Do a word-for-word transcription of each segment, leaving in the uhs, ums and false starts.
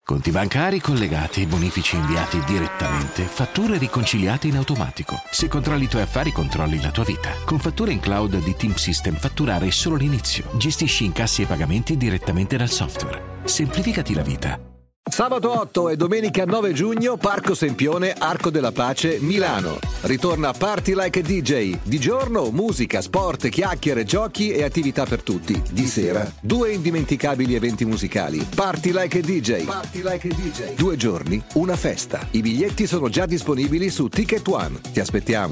Conti bancari collegati, bonifici inviati direttamente, fatture riconciliate in automatico. Se controlli i tuoi affari, controlli la tua vita. Con fatture in cloud di Team System fatturare è solo l'inizio. Gestisci incassi e pagamenti direttamente dal software. Semplificati la vita. Sabato otto e domenica nove giugno, Parco Sempione, Arco della Pace, Milano. Ritorna Party Like a D J. Di giorno, musica, sport, chiacchiere, giochi e attività per tutti. Di sera, due indimenticabili eventi musicali. Party Like a D J. Party Like a D J. Due giorni, una festa. I biglietti sono già disponibili su Ticket One. Ti aspettiamo.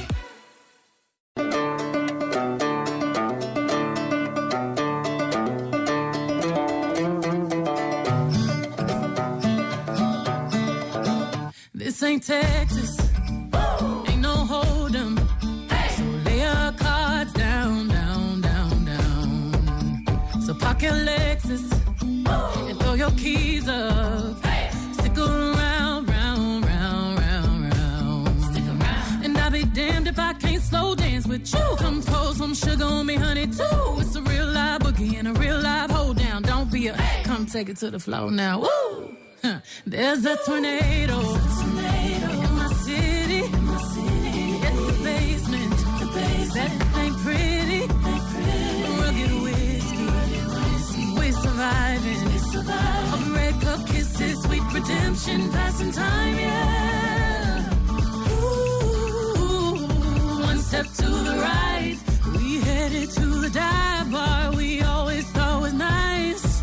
This ain't Texas, Woo! Ain't no hold'em, hey! So lay your cards down, down, down, down. So park your Lexus, Woo! And throw your keys up, hey! Stick around, round, round, round, round. Stick around. And I'll be damned if I can't slow dance with you. Come pour some sugar on me, honey, too. It's a real live boogie and a real live hold down. Don't be a, hey! Come take it to the floor now, woo! There's a tornado, tornado in my city, in my city. It's the basement, the basement. That ain't pretty, ain't pretty. Rugged whiskey, whiskey. We surviving, we surviving. Of red cup kisses, sweet redemption, passing time, yeah. Ooh, one step to the right, we headed to the dive bar we always thought was nice.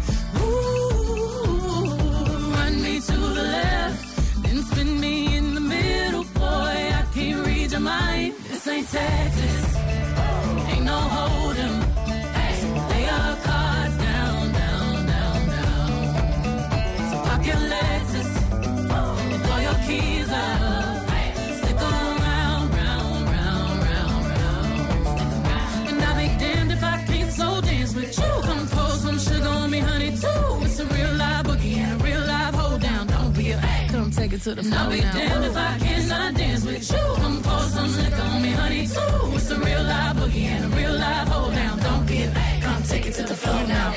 To the left, then spin me in the middle, boy, I can't read your mind. This ain't Texas, ain't no hold'em, hey, lay your cards down, down, down, down. So park your Lexus, and throw your keys up, hey, stick around, round, round, round, round. Stick around. And I'll be damned if I can't slow dance with you. Come pour some sugar on me, honey, too. It's a real live boogie and a real live hold down. Don't be a, come take it to the floor now. I'll be damned if I cannot dance with you. Come pour some liquor on me, honey, too. It's a real live boogie and a real live hold down. Don't be a, come take it to the floor now.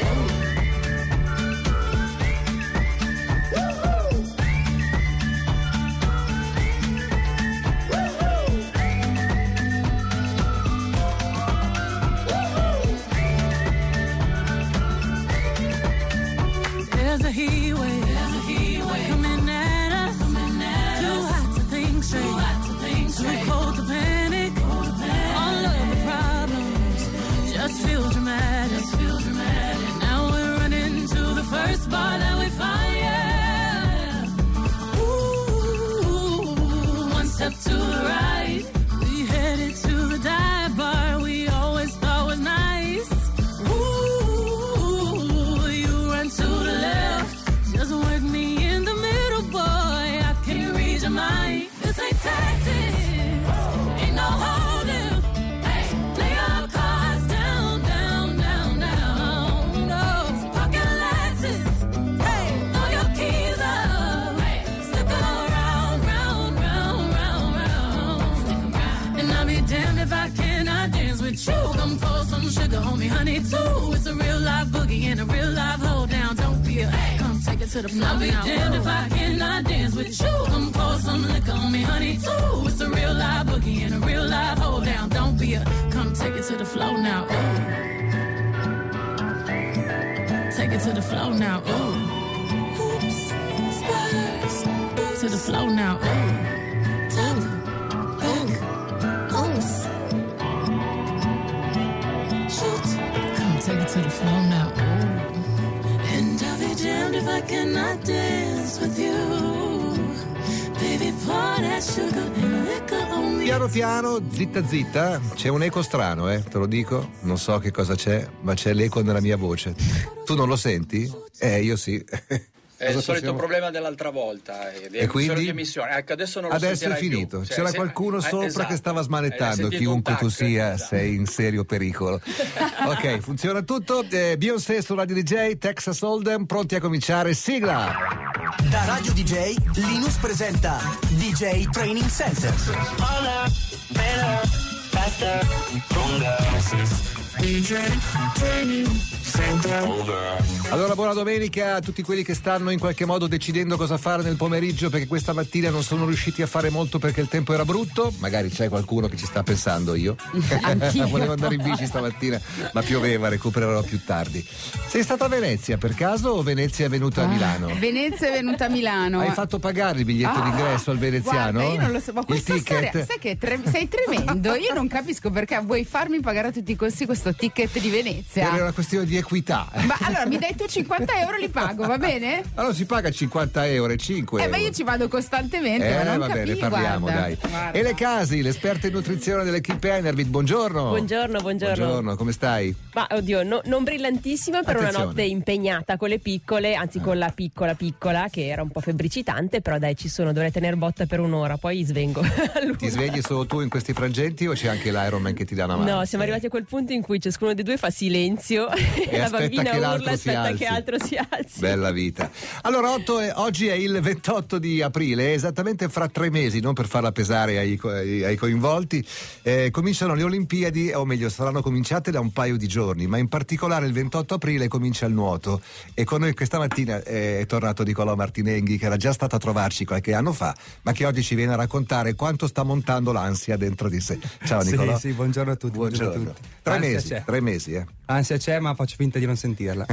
There's a heat wave, there's a heat wave coming at us, coming at too us. Hot to think straight, too hot to think straight, too cold to panic, cold to panic. All of the problems just feel dramatic, just feel dramatic. Now we're running to the first bar that we find, yeah. Ooh, one step to the right, we headed to the dive bar we always thought was nice. Ooh, you run to the left, just work me in the middle, boy, I can't read your mind. This ain't Texas, ain't no hold'em, hey, lay your cards down, down, down, down. No, so park your Lexus, hey, throw your keys up, hey, stick around, round, round, round, round. Stick around. And I'll be damned if I cannot dance with you. Come pour some sugar on me, honey, too. It's a real live boogie and a real live hold down. Don't be a, hey, come take it to the floor. I'll be damned if I cannot dance with you. Come pour some liquor on me, honey, too. It's a real live boogie and a real live hold down. Don't be a, come take it to the floor now. Ooh. Take it to the floor now. Ooh. Oops, spurs. To the floor now. Ooh. Ooh. Ooh. Oops. Shoot. Come take it to the floor now. Ooh. And I'll be damned if I cannot dance with you. Baby, pour that sugar and liquor on me. Piano piano, zitta zitta, c'è un eco strano, eh, te lo dico, non so che cosa c'è, ma c'è l'eco nella mia voce. Tu non lo senti? Eh, io sì. È il solito possiamo... problema dell'altra volta. E quindi? Ecco, adesso non lo adesso è finito. Più. C'era cioè, qualcuno se... sopra esatto. che stava smanettando. Chiunque tu sia, esatto. Sei in serio pericolo. Ok, funziona tutto. Eh, Beyoncé su Radio D J, Texas Hold'em, pronti a cominciare. Sigla! Da Radio D J, Linus presenta D J Training Center. Hola, better, faster, stronger. D J Training Allora, buona domenica a tutti quelli che stanno in qualche modo decidendo cosa fare nel pomeriggio, perché questa mattina non sono riusciti a fare molto perché il tempo era brutto. Magari c'è qualcuno che ci sta pensando, io volevo andare in bici stamattina ma pioveva, recupererò più tardi. Sei stata a Venezia per caso o Venezia è venuta a Milano? Ah, Venezia è venuta a Milano. Hai fatto pagare il biglietto ah, d'ingresso al veneziano? Guarda, io non lo so, ma il questa ticket? storia, sai che tre, sei tremendo. Io non capisco perché vuoi farmi pagare a tutti i costi questo ticket di Venezia. Era una questione di equità. Ma allora mi dai tu cinquanta euro, li pago, va bene? Allora si paga cinquanta euro e cinque Eh, euro. ma io ci vado costantemente, Eh, ma non va capi, bene, parliamo, guarda. dai. Guarda. E le Casi, l'esperta in nutrizione dell'equipe Enervit, buongiorno. Buongiorno, buongiorno. Buongiorno, come stai? Ma oddio, no, non brillantissima per Attenzione. una notte impegnata con le piccole, anzi con la piccola piccola che era un po' febbricitante, però dai, ci sono, dovrei tenere botta per un'ora, poi svengo. Ti svegli solo tu in questi frangenti o c'è anche l'Ironman che ti dà una mano? No, siamo arrivati a quel punto in cui ciascuno dei due fa silenzio E la aspetta bambina che urla, l'altro si aspetta alzi. che altro si alzi. Bella vita. Allora, Otto, è- oggi è il ventotto di aprile, esattamente fra tre mesi, non per farla pesare ai, co- ai- ai coinvolti, eh, cominciano le Olimpiadi, o meglio, saranno cominciate da un paio di giorni, ma in particolare il ventotto aprile comincia il nuoto. E con noi questa mattina eh, è tornato Nicolò Martinenghi, che era già stato a trovarci qualche anno fa, ma che oggi ci viene a raccontare quanto sta montando l'ansia dentro di sé. Ciao Nicolò. Sì, sì, buongiorno a tutti. Buongiorno. buongiorno a tutti. Tre Ansia mesi, c'è. tre mesi, eh. Ansia c'è, ma faccio finta di non sentirla.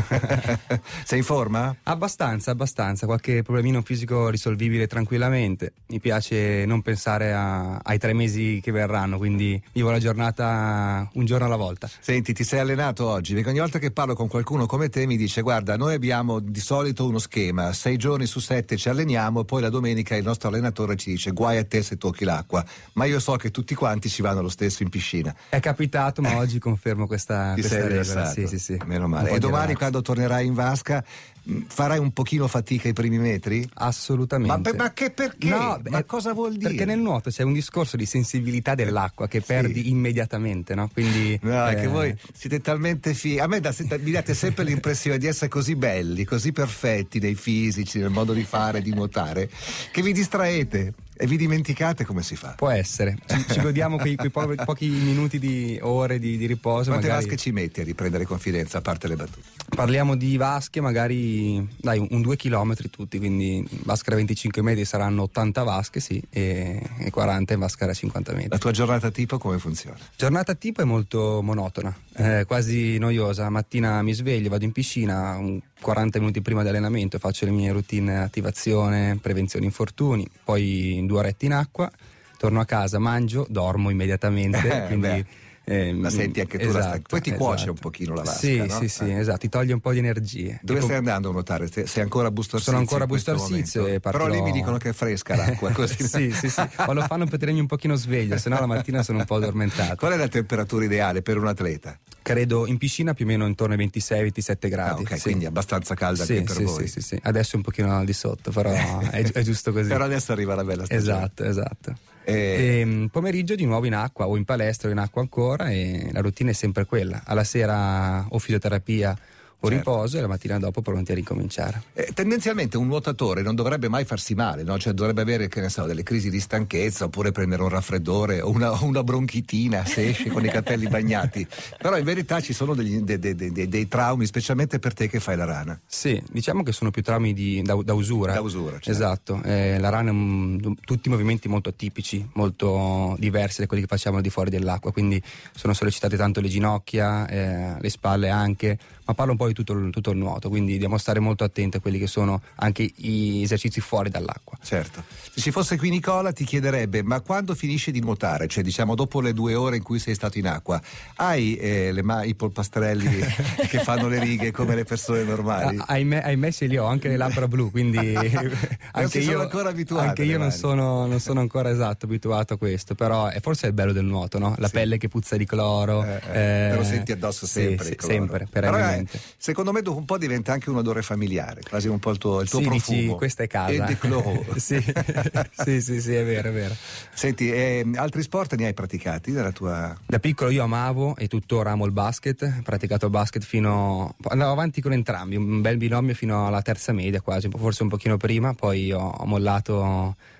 Sei in forma? Abbastanza, abbastanza. Qualche problemino fisico risolvibile tranquillamente. Mi piace non pensare a- ai tre mesi che verranno, quindi vivo la giornata un giorno alla volta. Senti, ti sei allenato oggi? Perché ogni volta che parlo con qualcuno come te mi dice: guarda, noi abbiamo di solito uno schema, sei giorni su sette ci alleniamo, poi la domenica il nostro allenatore ci dice guai a te se tocchi l'acqua. Ma io so che tutti quanti ci vanno lo stesso in piscina. È capitato, ma oggi confermo questa, Ti questa sei regola. rilassato? Sì, sì, sì. Meno Un male. po' E di domani relax. quando tornerai in vasca mh, farai un pochino fatica ai primi metri? Assolutamente. Ma, per- ma che perché? No, ma beh, cosa vuol dire? Perché nel nuoto c'è un discorso di sensibilità dell'acqua che Sì. perdi immediatamente, no? Quindi No, è eh, che voi siete talmente fighi. A me da- mi date sempre l'impressione di essere così belli, così perfetti nei fisici, nel modo di fare, di nuotare, che vi distraete e vi dimenticate come si fa. può essere. Ci, ci godiamo quei, quei po- pochi minuti di ore di, di riposo. Quante magari. vasche ci metti a riprendere confidenza, a parte le battute? Parliamo di vasche, magari dai un, un due chilometri tutti, quindi vasca da venticinque metri saranno ottanta vasche, sì, e, e quaranta in vasca da cinquanta metri. La tua giornata tipo come funziona? Giornata tipo è molto monotona, eh, quasi noiosa. Mattina mi sveglio, vado in piscina un quaranta minuti prima dell'allenamento, faccio le mie routine attivazione, prevenzione infortuni, poi due orette in acqua, torno a casa, mangio, dormo immediatamente, Eh, quindi beh. eh, La senti anche tu, la esatto, stanca- poi ti cuoce esatto. un pochino la vasca, Sì, no? sì, sì, Eh. esatto, ti toglie un po' di energie. Dove Tipo- stai andando a nuotare? Sei sei ancora a Busto Arsizio? Sono ancora a in questo Busto Arsizio momento? e partirò- Però lì mi dicono che è fresca l'acqua, così. sì, sì, sì, ma lo fanno per tenermi un pochino sveglio, se no la mattina sono un po' addormentato. Qual è la temperatura ideale per un atleta? Credo in piscina più o meno intorno ai ventisei ventisette gradi. Ah, ok, sì. quindi abbastanza calda Sì, anche per sì, voi. sì, sì, sì. Adesso è un pochino al di sotto, però è, è giusto così. Però adesso arriva la bella stagione. Esatto, esatto. E- E, mh, pomeriggio di nuovo in acqua o in palestra o in acqua ancora, e la routine è sempre quella. Alla sera o fisioterapia o Certo. riposo, e la mattina dopo pronti a ricominciare. Eh, tendenzialmente un nuotatore non dovrebbe mai farsi male, no? Cioè dovrebbe avere, che ne so, delle crisi di stanchezza oppure prendere un raffreddore o una, una bronchitina se esce con i capelli bagnati. Però in verità ci sono degli- de- de- de- de- dei traumi, specialmente per te che fai la rana. Sì, diciamo che sono più traumi di- da, da usura. Da usura, certo. Esatto, eh, la rana è un- tutti movimenti molto atipici, molto diversi da quelli che facciamo al di fuori dell'acqua, quindi sono sollecitate tanto le ginocchia, eh, le spalle anche, ma parlo un po' di tutto il, tutto il nuoto, quindi dobbiamo stare molto attenti a quelli che sono anche gli esercizi fuori dall'acqua. Certo. Se ci fosse qui Nicola ti chiederebbe: ma quando finisci di nuotare, cioè diciamo dopo le due ore in cui sei stato in acqua, hai eh, le ma- i polpastrelli che fanno le righe come le persone normali? Ah, ahimè, ahimè se li ho anche le labbra blu, quindi anche si sono io, ancora abituate anche le io non mani. sono, non sono ancora esatto abituato a questo, però è forse il bello del nuoto, no? La Sì. pelle che puzza di cloro, Eh, eh, te lo eh, senti addosso sì, sempre, sì, il colore. sempre, Però, perennemente. eh, secondo me dopo un po' diventa anche un odore familiare, quasi un po' il tuo, il tuo Sì, profumo. dici, questa è casa. E di cloro. sì. sì, sì, sì, è vero, è vero. Senti, eh, altri sport ne hai praticati nella tua... Da piccolo io amavo e tuttora amo il basket, ho praticato basket fino, andavo avanti con entrambi, un bel binomio fino alla terza media quasi, forse un pochino prima, poi ho, ho mollato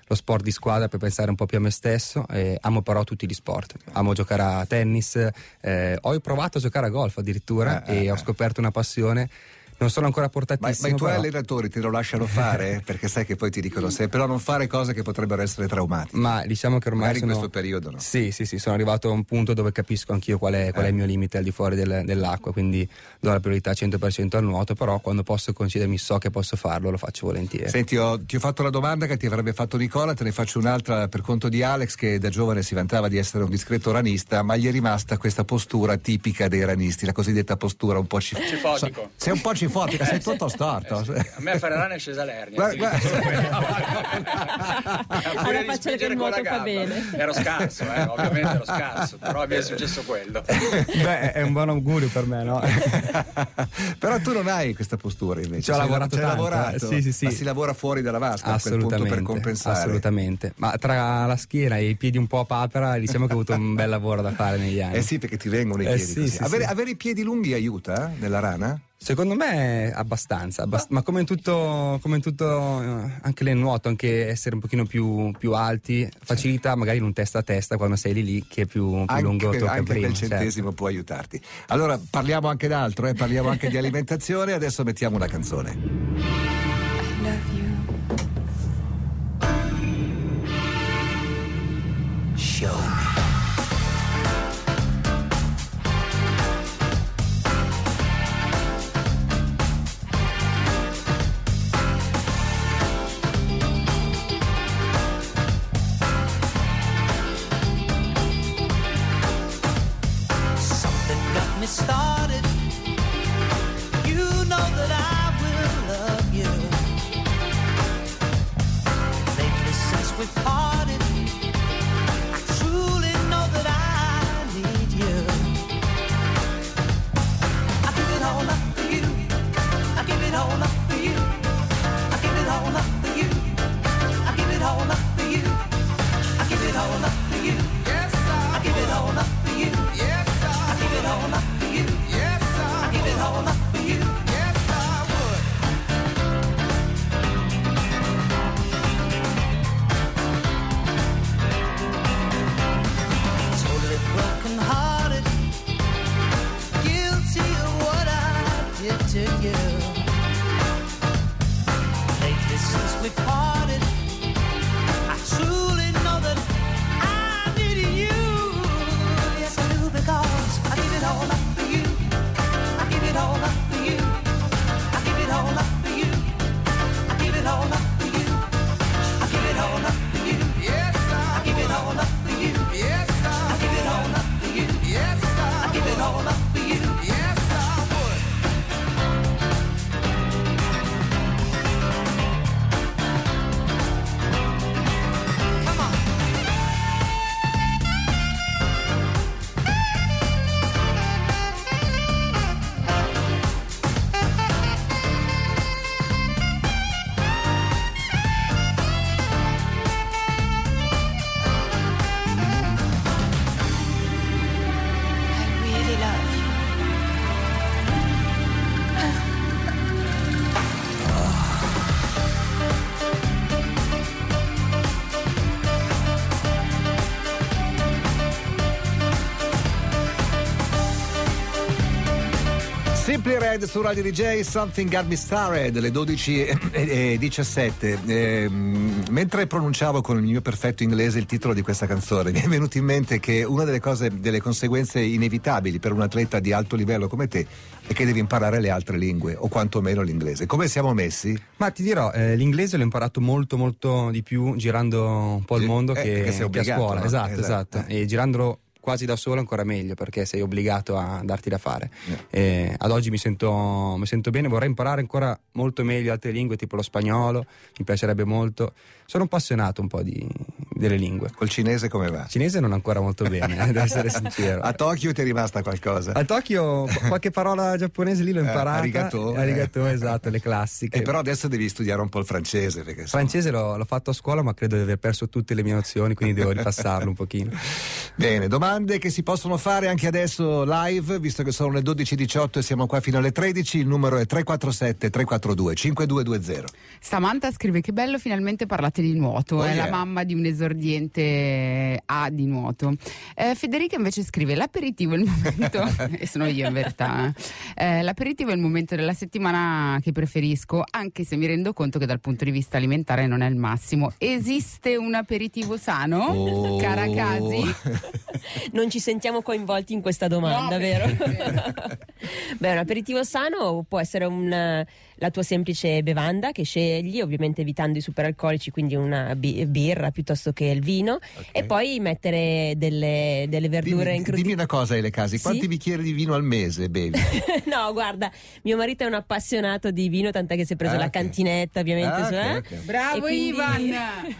lo sport di squadra per pensare un po' più a me stesso. Eh, amo però tutti gli sport, amo giocare a tennis, eh, ho provato a giocare a golf addirittura eh, e eh, ho scoperto una passione. Non sono ancora portatissimo. Ma, ma i tuoi però... allenatori te lo lasciano fare? Perché sai che poi ti dicono se però non fare cose che potrebbero essere traumatiche. Ma diciamo che ormai magari sono... in questo periodo, no? Sì, sì, sì, sono arrivato a un punto dove capisco anch'io qual è, qual è il mio limite al di fuori del, dell'acqua, quindi do la priorità cento per cento al nuoto, però quando posso concedermi, so che posso farlo, lo faccio volentieri. Senti, ho, ti ho fatto la domanda che ti avrebbe fatto Nicola, te ne faccio un'altra per conto di Alex, che da giovane si vantava di essere un discreto ranista, ma gli è rimasta questa postura tipica dei ranisti, la cosiddetta postura un po' cif- cifotico. Sei un po' cifotica, sei tutto storto. Eh sì. A me a Ferrara è scesa l'ernia. Guarda, guarda. Alla faccia che il nuoto fa bene. Ero scarso, eh, ovviamente ero scarso, però mi è successo quello. Beh, è un buon augurio per me, no? Però tu non hai questa postura invece. Ci ho lavorato tanto, lavorato, sì, sì, sì. Ma si lavora fuori dalla vasca a quel punto per compensare. Assolutamente. Ma tra la schiena e i piedi un po' a papera, diciamo che ho avuto un bel lavoro da fare negli anni. Eh sì, perché ti vengono i eh piedi sì, così. sì, avere, sì. avere i piedi lunghi aiuta eh, nella rana? Secondo me abbastanza, abbast- ma come in tutto, come in tutto eh, anche nel nuoto, anche essere un pochino più, più alti facilita magari in un testa a testa quando sei lì lì che è più, più anche, lungo tocca anche prima. quel centesimo certo. Può aiutarti. Allora parliamo anche d'altro, eh? Parliamo anche di alimentazione, adesso mettiamo una canzone. I love you. Show me. Started, you know that I will love you. Lately since we parted, I truly know that I need you. I give it all up for you. I give it all up for you. I give it all up for you. I give it all up for you. I give it all up for you. Yes, I give it all up for you. Yes, I give it all up. Yes, I give it all up for you. Yes, I would. Totally broken hearted, guilty of what I did to you. Lately since we parted, I truly know that I needed you. Yes, I do, because I give it all up. I give it all up for you. I give it all up for you. I give it all up for you. I give it all up for you. Yes, I give it all up for you. Yes, I give it all up for you. Yes, I give it all up for you. Yes, I would. Come on. Simply Red su Radio D J, Something Got Me Started, le dodici e diciassette. Eh, mentre pronunciavo con il mio perfetto inglese il titolo di questa canzone, mi è venuto in mente che una delle cose, delle conseguenze inevitabili per un atleta di alto livello come te è che devi imparare le altre lingue, o quantomeno l'inglese. Come siamo messi? Ma ti dirò, eh, l'inglese l'ho imparato molto molto di più girando un po' il mondo eh, che, che, sei che a scuola. No? Esatto, esatto. esatto. E girandolo quasi da solo ancora meglio, perché sei obbligato a darti da fare. Yeah. E ad oggi mi sento, mi sento bene, vorrei imparare ancora molto meglio altre lingue, tipo lo spagnolo, mi piacerebbe molto. Sono appassionato un po' di, delle lingue. Col cinese come va? Cinese non ancora molto bene, devo essere sincero. A Tokyo ti è rimasta qualcosa? A Tokyo qualche parola giapponese lì l'ho imparata. Eh, arigato. Arigato, eh. Esatto, le classiche. E però adesso devi studiare un po' il francese. Perché francese l'ho, l'ho fatto a scuola, ma credo di aver perso tutte le mie nozioni, quindi devo ripassarlo un pochino. Bene, domani domande che si possono fare anche adesso live, visto che sono le dodici e diciotto e siamo qua fino alle tredici. Il numero è tre quattro sette tre quattro due cinque due due zero. Samantha scrive: che bello, finalmente parlate di nuoto. Oh, è yeah. la mamma di un esordiente A di nuoto. eh, Federica invece scrive: l'aperitivo è il momento e sono io in verità eh, l'aperitivo è il momento della settimana che preferisco, anche se mi rendo conto che dal punto di vista alimentare non è il massimo. Esiste un aperitivo sano? Oh. Caracasi? Non ci sentiamo coinvolti in questa domanda, No, vero? perché- Beh, un aperitivo sano può essere un, la tua semplice bevanda che scegli, ovviamente evitando i superalcolici, quindi una bi- birra piuttosto che il vino, Ok. e poi mettere delle, delle verdure Dimmi, incrudite. dimmi una cosa, Ele Casi, Sì? quanti bicchieri di vino al mese bevi? No, guarda, mio marito è un appassionato di vino, tant'è che si è preso Ah, la ok. cantinetta, ovviamente. Ah, su- ok, eh? ok. Bravo E quindi- Ivan!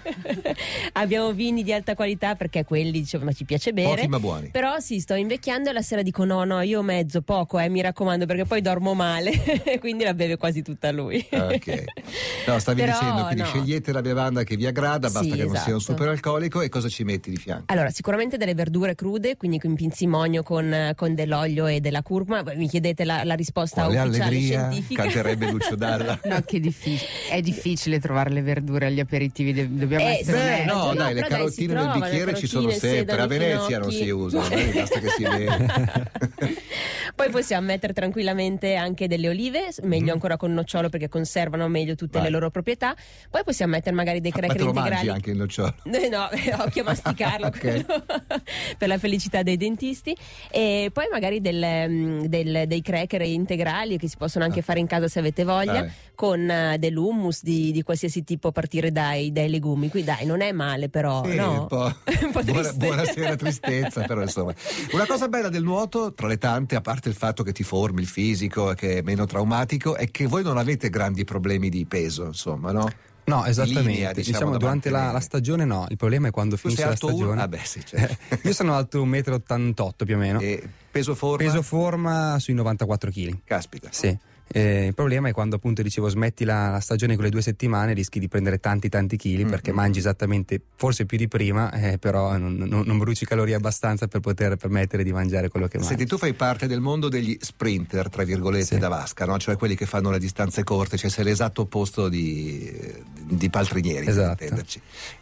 Abbiamo vini di alta qualità perché quelli, insomma, ci piace bere. Pochi ma buoni. Però sì, sto invecchiando e la sera dico no, no, io mezzo, poco, eh, mi raccomando, perché poi dormo male, quindi la beve quasi tutta lui. Ok. No, stavi Però, dicendo, quindi no. scegliete la bevanda che vi aggrada, basta Sì, che non sia un esatto. superalcolico, e cosa ci metti di fianco? Allora, sicuramente delle verdure crude, quindi con pinzimonio, con, con dell'olio e della curcuma. Mi chiedete la, la risposta Quale ufficiale allegria, scientifica. canterebbe Lucio Dalla. No, che difficile. È difficile trovare le verdure agli aperitivi, de- dobbiamo Eh, essere sì, Beh, onesti. no, no, dai, le però dai, carotine si nel trovano, bicchiere le ci sono carotine, il sempre, a sedano, i Venezia non finocchi. si usano, eh, basta che si vede. Poi possiamo mettere tranquillamente anche delle olive, meglio Mm. ancora con nocciolo perché conservano meglio tutte Vai. le loro proprietà. Poi possiamo mettere magari dei Ma cracker te lo mangi integrali. anche il nocciolo? Eh, No, occhio a masticarlo. Ok. quello, per la felicità dei dentisti. E poi magari del, mm, del- dei cracker integrali che si possono anche fare in casa se avete voglia, Eh. con eh, dell'hummus di, di qualsiasi tipo a partire dai, dai legumi. Qui dai, non è male però, Sì, no? un po', Un po' buona, triste. buonasera tristezza, però insomma. Una cosa bella del nuoto, tra le tante, a parte il fatto che ti formi il fisico e che è meno traumatico, è che voi non avete grandi problemi di peso, insomma, no? No, esattamente. Linea, diciamo, diciamo da durante la, mantenere. la stagione no, il problema è quando Tu finisce sei la alto uno? stagione. Ah beh, sì, certo. Io sono alto uno virgola ottantotto più o meno. E peso forma? Peso forma sui novantaquattro chili. Caspita. Sì. Eh, il problema è quando appunto dicevo smetti la, la stagione con le due settimane, rischi di prendere tanti tanti chili, Mm, perché mm. mangi esattamente, forse più di prima, eh, però non, non, non bruci calorie abbastanza per poter permettere di mangiare quello che mangi. Senti, tu fai parte del mondo degli sprinter, tra virgolette, Sì. da vasca, no? Cioè quelli che fanno le distanze corte, cioè sei l'esatto opposto di, di Paltrinieri, per Esatto. intenderci.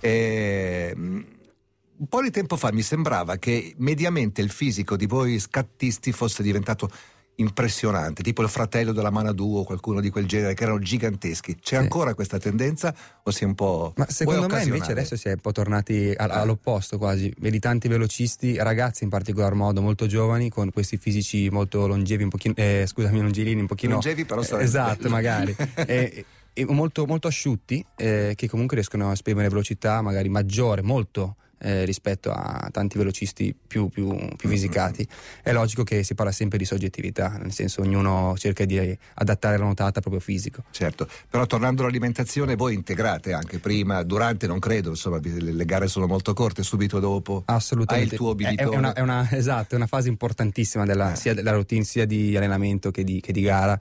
Ehm, un po' di tempo fa mi sembrava che mediamente il fisico di voi scattisti fosse diventato impressionante, tipo il fratello della Manadù o qualcuno di quel genere, che erano giganteschi. C'è Sì. ancora questa tendenza o si è un po'... Ma o è secondo me occasionale? invece adesso si è un po' tornati al- Eh. all'opposto quasi. Vedi tanti velocisti, ragazzi in particolar modo, molto giovani, con questi fisici molto longevi, un pochino, eh, scusami, longilini, un pochino... Longevi, però sarebbe Esatto, bello. magari. e, e molto, molto asciutti, eh, che comunque riescono a esprimere velocità magari maggiore, molto eh, rispetto a tanti velocisti più, più, più fisicati. È logico che si parla sempre di soggettività, nel senso ognuno cerca di adattare la nuotata al proprio fisico. Certo, però tornando all'alimentazione, voi integrate anche prima, durante non credo, insomma le, le gare sono molto corte, subito dopo Assolutamente. hai il tuo È- obbiditore. È una, è una, esatto, è una fase importantissima della, Eh. sia della routine sia di allenamento che di, che di gara.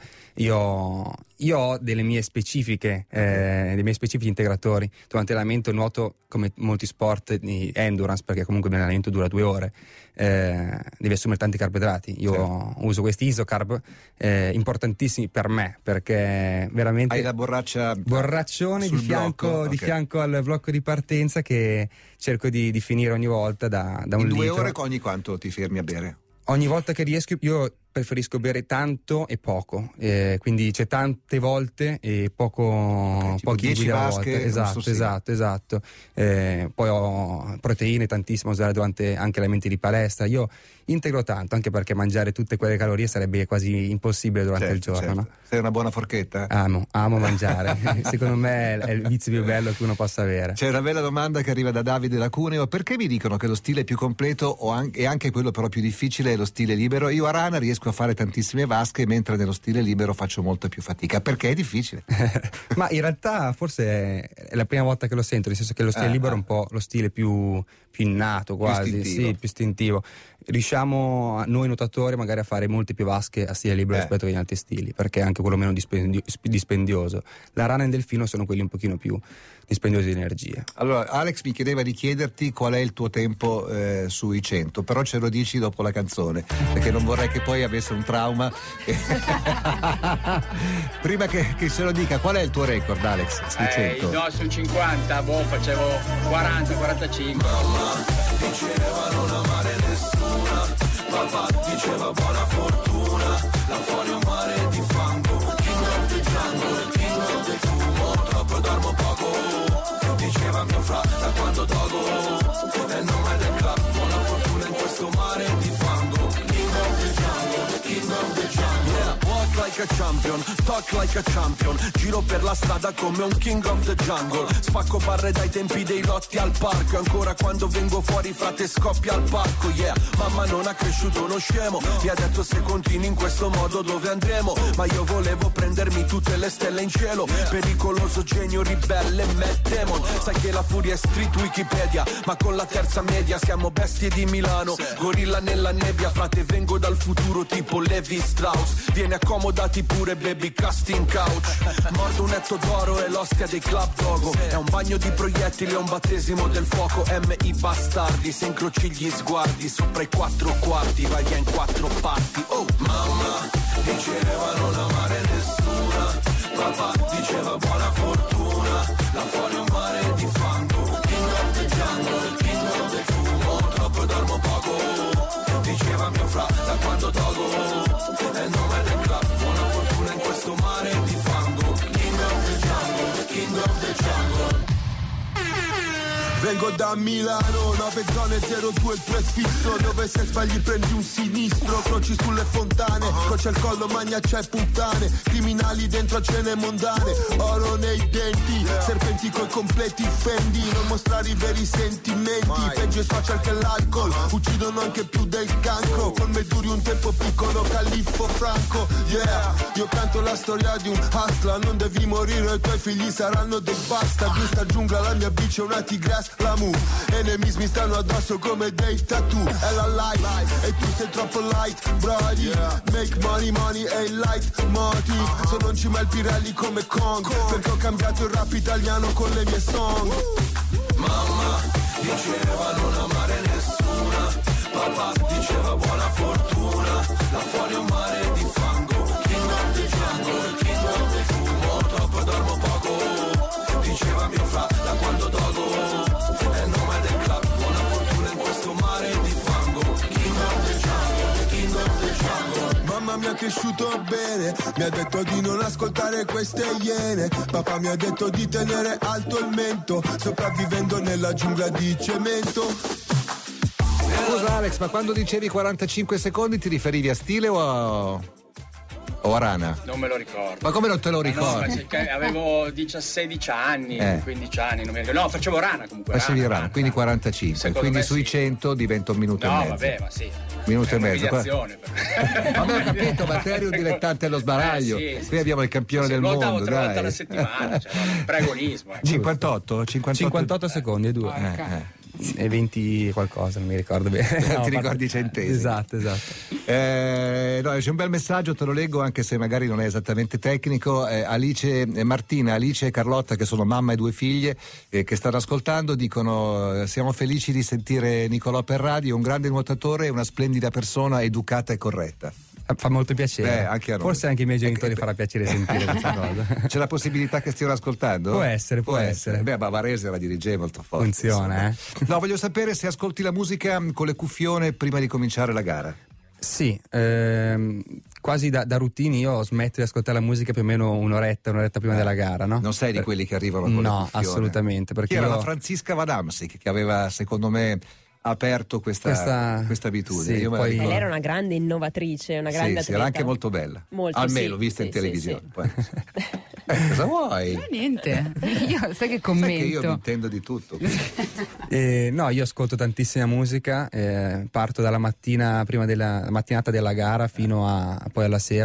Io, io ho delle mie specifiche, eh, dei miei specifici integratori. Durante l'allenamento nuoto, come molti sport di endurance, perché comunque l'allenamento dura due ore, eh, devi assumere tanti carboidrati. Io Certo. uso questi isocarb, eh, importantissimi per me, perché veramente... Hai la borraccia borraccione di sul fianco, blocco? di Ok. fianco al blocco di partenza, che cerco di, di finire ogni volta da, da un In due litro. ore ogni quanto ti fermi a bere? Ogni volta che riesco io preferisco bere tanto e poco, eh, quindi c'è tante volte e poco, Ok, tipo pochi dieci liquidi alla vasche, volta. un Esatto, sorsino. esatto, esatto. Eh, poi ho proteine tantissime da usare durante anche allenamenti di palestra. Io integro tanto, anche perché mangiare tutte quelle calorie sarebbe quasi impossibile durante Certo, il giorno, certo. no? Sei una buona forchetta? Amo, amo mangiare. Secondo me è il vizio più bello che uno possa avere. C'è una bella domanda che arriva da Davide da Cuneo: perché mi dicono che lo stile più completo o an- e anche quello però più difficile è lo stile libero? Io a rana riesco a fare tantissime vasche, mentre nello stile libero faccio molta più fatica. Perché è difficile? Ma in realtà forse è la prima volta che lo sento, nel senso che lo stile Ah, libero è ah. un po' lo stile più, più innato quasi, istintivo. sì, più istintivo. riusciamo a- noi nuotatori magari a fare molte più vasche a stile libero Eh. rispetto agli altri stili, perché è anche quello meno dispendio- sp- dispendioso. La rana e il delfino sono quelli un pochino più dispendiosi di energia. Allora, Alex mi chiedeva di chiederti qual è il tuo tempo eh, sui cento, però ce lo dici dopo la canzone, perché non vorrei che poi avesse un trauma. Prima che, che se lo dica, qual è il tuo record, Alex, sui Eh, cento? no, sul cinquanta, boh, facevo quaranta quarantacinque. Diceva non amare nessuna, papà diceva buona fortuna, là fuori un mare di fango, king of the jungle, king of the fumo, troppo dormo poco, diceva mio fra da quando togo, è il nome del club, buona fortuna in questo mare di fango, king of the jungle, king of the jungle, yeah, walk like a champion, talk like a champion, giro per la strada come un king of the jungle, spacco barre dai tempi dei lotti al parco, e ancora quando vengo fuori frate scoppia al parco, yeah, mamma non ha cresciuto uno scemo, mi ha detto se continui in questo modo dove andremo, ma io volevo prendermi tutte le stelle in cielo, pericoloso genio ribelle Matt Damon, sai che la furia è street Wikipedia, ma con la terza media siamo bestie di Milano, gorilla nella nebbia, frate vengo dal futuro tipo Levi Strauss, vieni accomodati pure baby casting couch, mordo un etto d'oro e l'ostia dei club dogo, è un bagno di proiettili, è un battesimo del fuoco, M I bastardi, se incroci gli sguardi sopra i quattro quarti, vai via in quattro parti, oh mamma diceva non amare nessuna, papà diceva buona fortuna, là fuori un mare di fango, king of the jungle, king of the fumo, troppo dormo poco, diceva mio fra da quando togo, è il nome del club, buona fortuna in questo mare di fango, king of the jungle, king of the jungle. Vengo da Milano, nove zone zero due il prefisso, dove se sbagli prendi un sinistro, croci sulle fontane, croce al collo, magna c'è puttane, criminali dentro a cene mondane, oro nei denti, serpenti coi completi fendi, non mostrare i veri sentimenti, peggio i social che l'alcol, uccidono anche più del cancro, con me duri un tempo piccolo, califfo franco, yeah, io canto la storia di un hustler, non devi morire, i tuoi figli saranno dei bastard, giusta giungla, la mia bici è una tigress, la mu, enemies mi stanno addosso come dei tattoo, è la life, e tu sei troppo light, brody, yeah. Make money, money è il light motive, uh-huh. Sono in cima al Pirelli come Kong, Kong, perché ho cambiato il rap italiano con le mie song, uh. Mamma diceva non amare nessuna, papà diceva buona fortuna, là fuori un mare di fango, king of the jungle, king of the fumo, troppo dormo poco, diceva mio fra da quando togo, è il nome del club, buona fortuna in questo mare di fango, king of the jungle, king of the jungle. Mamma mi ha cresciuto bene, mi ha detto di non ascoltare queste iene, papà mi ha detto di tenere alto il mento, sopravvivendo nella giungla di cemento. Scusa Alex, ma quando dicevi quarantacinque secondi ti riferivi a stile o a, o a rana? Non me lo ricordo. Ma come non te lo Ma no, ricordi? ma perché avevo diciassedici anni, Eh. quindici anni, non mi ricordo. No, facevo rana comunque. Facevi rana, quindi quarantacinque, Secondo quindi me sui sì. cento diventa un minuto No, e mezzo. vabbè, ma sì. Minuto È e mezzo. un'umiliazione per- Vabbè, ho capito, ma te eri un dilettante allo sbaraglio. Eh, sì, sì, Qui abbiamo il campione sì, del lo davo mondo, tre volte dai. alla settimana, cioè, un pregonismo. eh. cinquantotto? cinquantotto, cinquantotto secondi e due. Eh, eh. E venti qualcosa, non mi ricordo bene. Ti No, ricordi i fatto- centesimi. Esatto, esatto. Eh, no, c'è un bel messaggio, te lo leggo anche se magari non è esattamente tecnico. Eh, Alice, eh, Martina, Alice e Carlotta, che sono mamma e due figlie, eh, che stanno ascoltando, dicono: eh, siamo felici di sentire Nicolò per radio, un grande nuotatore e una splendida persona, educata e corretta. Fa molto piacere. Eh, anche a noi. Forse anche ai miei genitori Eh, farà piacere sentire questa cosa. C'è la possibilità che stiano ascoltando? Può essere, può essere. Beh, ma Varese era D J molto forte. Funziona, insomma. No, voglio sapere se ascolti la musica con le cuffione prima di cominciare la gara. Sì, ehm, quasi da, da routine io smetto di ascoltare la musica più o meno un'oretta, un'oretta prima Eh, della gara, no? Non sei di Per- quelli che arrivano con No, le cuffione? assolutamente, perché Chi era io- la Francisca Vadamsic che aveva, secondo me, aperto questa, Questa- questa abitudine. sì, Io me la poi- E ricordo. lei era una grande innovatrice, una grande Sì, sì, atleta. era anche molto bella. Molto, almeno sì, vista sì, in sì, televisione. sì. Poi. Eh, cosa vuoi? No, niente, io sai che Sai che commento. io mi intendo di tutto. Eh, no, io ascolto tantissima musica, eh, parto dalla mattina, prima della la mattinata della gara fino a poi alla sera,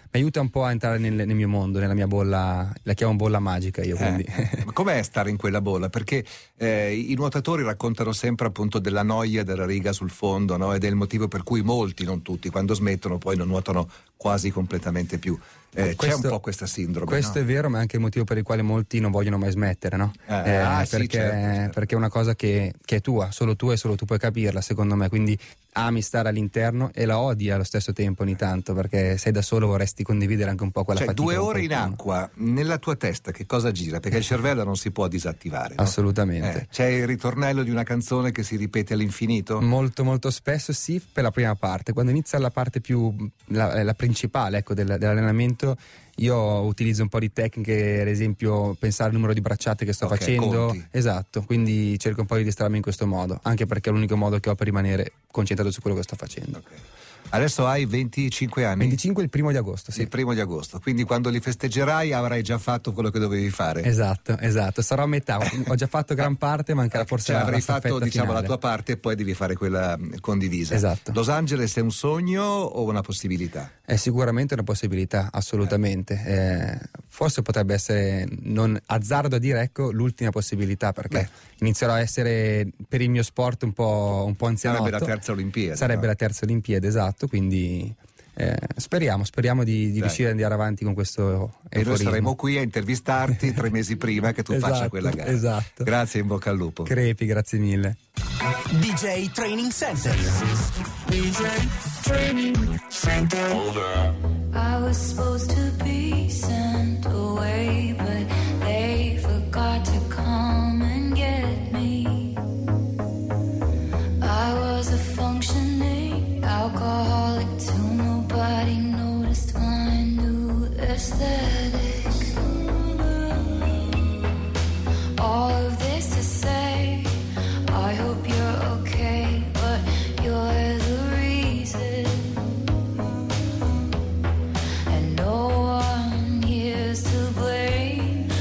mi aiuta un po' a entrare nel, nel mio mondo, nella mia bolla, la chiamo bolla magica io, quindi. Eh, ma com'è stare in quella bolla? Perché eh, i nuotatori raccontano sempre appunto della noia della riga sul fondo, no? Ed è il motivo per cui molti, non tutti, quando smettono poi non nuotano quasi completamente più. Eh, Questo- c'è un po' questa sindrome. Questo no? è vero, ma è anche il motivo per il quale molti non vogliono mai smettere, no? Eh, ah, sì, perché, certo, certo. perché è una cosa che, che è tua, solo tu e solo tu puoi capirla, secondo me. Quindi ami stare all'interno e la odi allo stesso tempo ogni tanto, perché sei da solo, vorresti condividere anche un po' quella Cioè, fatica. due con ore in qualcuno. acqua, nella tua testa che cosa gira? Perché il cervello non si può disattivare. no? Assolutamente. Eh, c'è il ritornello di una canzone che si ripete all'infinito? Molto molto spesso sì, per la prima parte. Quando inizia la parte più la, la principale, ecco, del- dell'allenamento, io utilizzo un po' di tecniche, ad esempio pensare al numero di bracciate che sto Ok, facendo. conti. Esatto, quindi cerco un po' di distrarmi in questo modo, anche perché è l'unico modo che ho per rimanere concentrato su quello che sto facendo. Ok. Adesso hai venticinque anni? venticinque il primo di agosto, sì. Il primo di agosto, quindi quando li festeggerai avrai già fatto quello che dovevi fare. Esatto, esatto, sarò a metà, ho già fatto gran parte, mancherà forse Cioè, la, avrai la fatto staffetta diciamo la finale. tua parte e poi devi fare quella mh, condivisa. Esatto. Los Angeles è un sogno o una possibilità? È sicuramente una possibilità, assolutamente. Eh, forse potrebbe essere, non azzardo a dire, ecco, l'ultima possibilità, perché Beh. inizierò a essere per il mio sport un po', un po' anzianotto. Sarebbe la terza Olimpiade. Sarebbe no? la terza Olimpiade, esatto, quindi eh, speriamo, speriamo di, di Dai. riuscire ad andare avanti con questo E noi euforismo. saremo qui a intervistarti tre mesi prima che tu faccia Esatto, quella gara. esatto. Grazie, in bocca al lupo. Crepi, grazie mille. D J Training Center. I was supposed to be sent away, but they forgot to come and get me. I was a functioning alcoholic till nobody noticed my new aesthetic. All of this to say, I hope you're okay, but you're the reason. And no one here's to blame.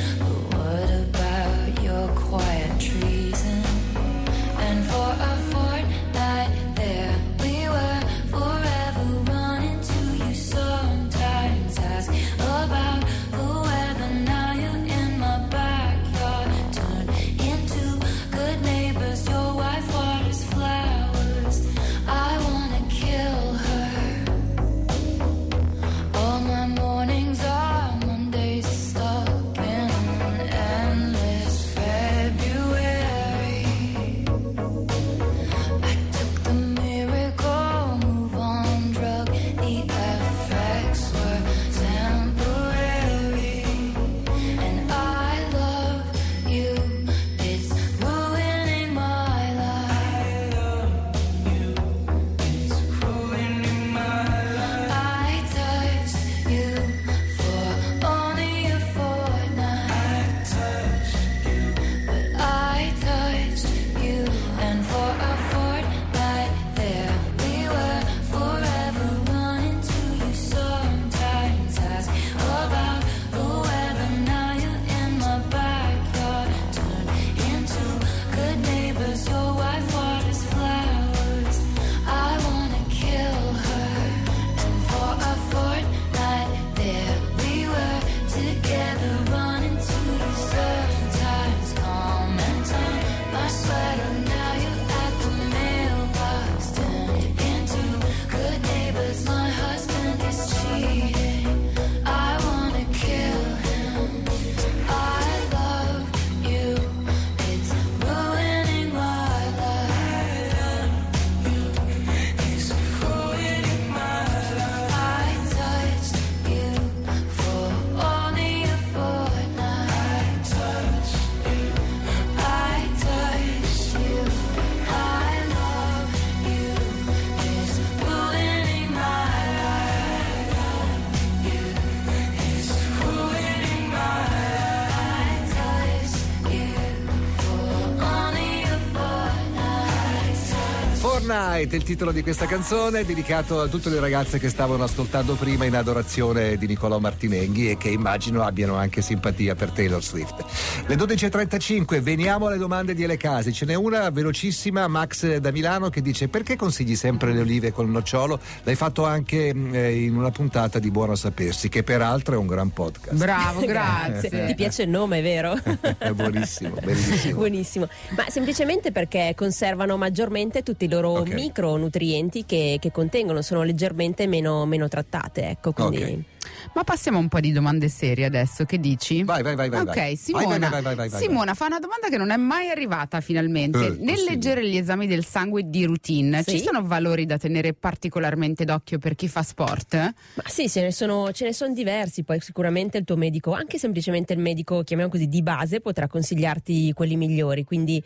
Night è il titolo di questa canzone, dedicato a tutte le ragazze che stavano ascoltando prima in adorazione di Nicolò Martinenghi e che immagino abbiano anche simpatia per Taylor Swift. Le dodici e trentacinque, veniamo alle domande di Elecasi. Ce n'è una velocissima, Max da Milano, che dice: perché consigli sempre le olive col nocciolo? L'hai fatto anche eh, in una puntata di Buono a Sapersi, che peraltro è un gran podcast. Bravo, grazie. Ti piace il nome, vero? È buonissimo, bellissimo. Buonissimo. Ma semplicemente perché conservano maggiormente tutti i loro Ok. micronutrienti che, che contengono, sono leggermente meno, meno trattate, ecco, quindi... Ok. Ma passiamo a un po' di domande serie adesso, che dici? Vai, vai, vai, vai. Ok, vai. Simona, Vai, vai, vai, vai, vai, vai. Simona fa una domanda che non è mai arrivata finalmente. Eh, Nel possibile. leggere gli esami del sangue di routine, Sì. ci sono valori da tenere particolarmente d'occhio per chi fa sport? Ma sì, ce ne sono, ce ne sono diversi, poi sicuramente il tuo medico, anche semplicemente il medico, chiamiamo così, di base, potrà consigliarti quelli migliori, quindi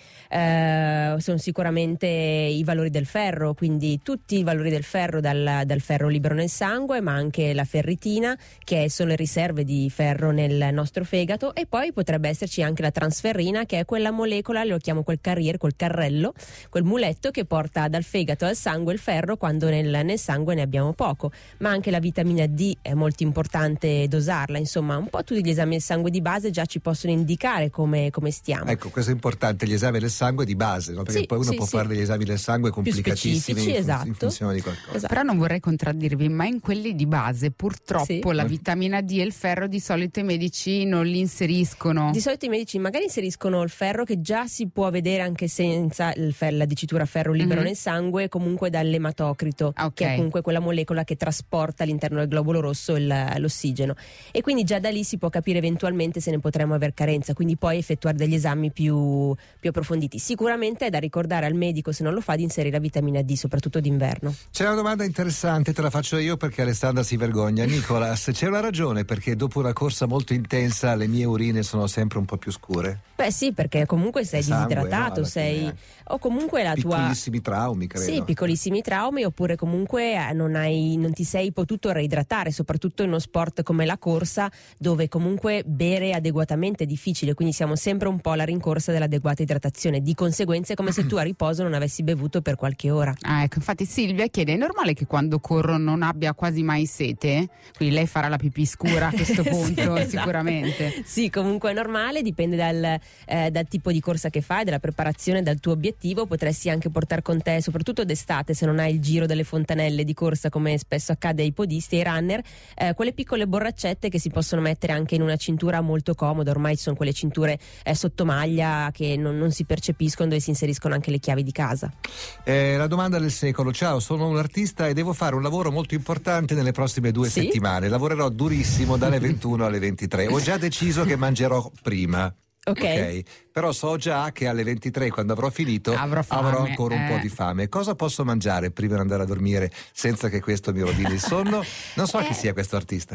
eh, sono sicuramente i valori del ferro, quindi tutti i valori del ferro, dal, dal ferro libero nel sangue, ma anche la ferritina, che sono le riserve di ferro nel nostro fegato, e poi potrebbe esserci anche la transferrina, che è quella molecola, lo chiamo quel carrier, quel carrello, quel muletto che porta dal fegato al sangue il ferro quando nel, nel sangue ne abbiamo poco. Ma anche la vitamina D è molto importante dosarla, insomma un po' tutti gli esami del sangue di base già ci possono indicare come, come stiamo. Ecco, questo è importante, gli esami del sangue di base, no? Perché Sì, poi uno sì, può sì. fare degli esami del sangue complicatissimi specifici, in, fun- esatto. in funzione di qualcosa. Esatto. Però non vorrei contraddirvi, ma in quelli di base purtroppo Sì. la vitamina D e il ferro di solito i medici non li inseriscono. Di solito i medici magari inseriscono il ferro, che già si può vedere anche senza il fer- la dicitura ferro libero Mhm. nel sangue, comunque dall'ematocrito, Ah, ok. che è comunque quella molecola che trasporta all'interno del globulo rosso il- l'ossigeno, e quindi già da lì si può capire eventualmente se ne potremmo aver carenza, quindi poi effettuare degli esami più, più approfonditi. Sicuramente è da ricordare al medico, se non lo fa, di inserire la vitamina D, soprattutto d'inverno. C'è una domanda interessante, te la faccio io perché Alessandra si vergogna. Nicolas, c'è una ragione perché dopo una corsa molto intensa le mie urine sono sempre un po' più scure? Beh sì, perché comunque sei Sangue, disidratato, no, alla sei fine, o comunque la tua Piccolissimi traumi, credo. Sì, piccolissimi traumi, oppure comunque eh, non, hai, non ti sei potuto reidratare, soprattutto in uno sport come la corsa, dove comunque bere adeguatamente è difficile, quindi siamo sempre un po' alla rincorsa dell'adeguata idratazione. Di conseguenza è come se tu a riposo non avessi bevuto per qualche ora. Ah, ecco, infatti Silvia chiede: è normale che quando corro non abbia quasi mai sete? Quindi lei farà la pipì scura a questo punto, Sì, esatto. sicuramente. Sì, comunque è normale, dipende dal, eh, dal tipo di corsa che fai, dalla preparazione, dal tuo obiettivo. Potresti anche portare con te, soprattutto d'estate, se non hai il giro delle fontanelle di corsa come spesso accade ai podisti e ai runner, eh, quelle piccole borraccette che si possono mettere anche in una cintura molto comoda. Ormai ci sono quelle cinture eh, sotto maglia che non, non si percepiscono, dove si inseriscono anche le chiavi di casa. Eh, la domanda del secolo: ciao, sono un artista e devo fare un lavoro molto importante nelle prossime due Sì? settimane. Lavorerò durissimo dalle ventuno alle ventitré. Ho già deciso che mangerò prima. Ok. Però so già che alle ventitré, quando avrò finito, Avrò fame, ancora un eh. po' di fame. Cosa posso mangiare prima di andare a dormire senza che questo mi rovini il sonno? Non so Eh. chi sia questo artista.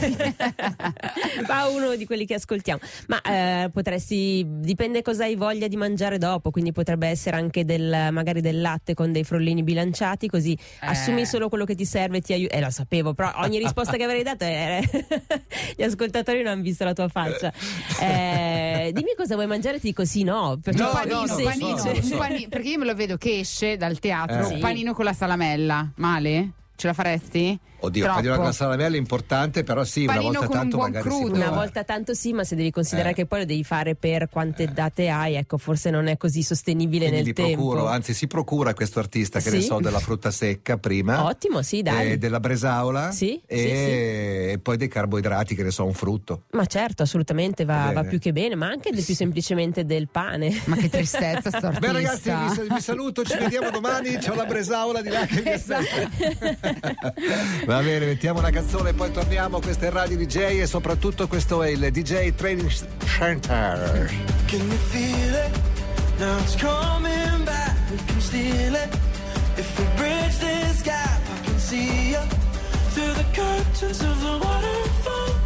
Ma uno di quelli che ascoltiamo. Ma eh, potresti, dipende cosa hai voglia di mangiare dopo, quindi potrebbe essere anche del, magari del latte con dei frollini bilanciati, così assumi solo quello che ti serve e ti aiuta. Eh, lo sapevo, però ogni risposta che avrei dato è... gli ascoltatori non hanno visto la tua faccia. Eh, dimmi cosa vuoi mangiare, ti dico sì, no. Perché No, un panino, no, no, un lo panino, so, lo so. un pani- perché io me lo vedo che esce dal teatro, Eh. un panino con la salamella. Male? Ce la faresti? Oddio, Troppo. panino con la salamella è importante, però sì, Panino una volta con un tanto buon magari si crudo. può Una fare. volta tanto sì, ma se devi considerare Eh. che poi lo devi fare per quante date hai, ecco, forse non è così sostenibile Quindi nel li tempo. procuro, anzi si procura questo artista, che Sì. ne so, della frutta secca prima. Ottimo, sì, dai. eh, della bresaola Sì, e, sì, e poi dei carboidrati, che ne so, un frutto. Ma certo, assolutamente va, Bene. va più che bene, ma anche del più semplicemente del pane. Ma che tristezza sto artista. Beh ragazzi, vi, vi saluto, ci vediamo domani, c'ho la bresaola di là che mi aspetta. Va bene, mettiamo una canzone e poi torniamo. Questa è Radio D J e soprattutto questo è il D J Training Center. Can you feel it? Now it's coming back. We can steal it. If we bridge this gap, I can see you through the curtains of the waterfall.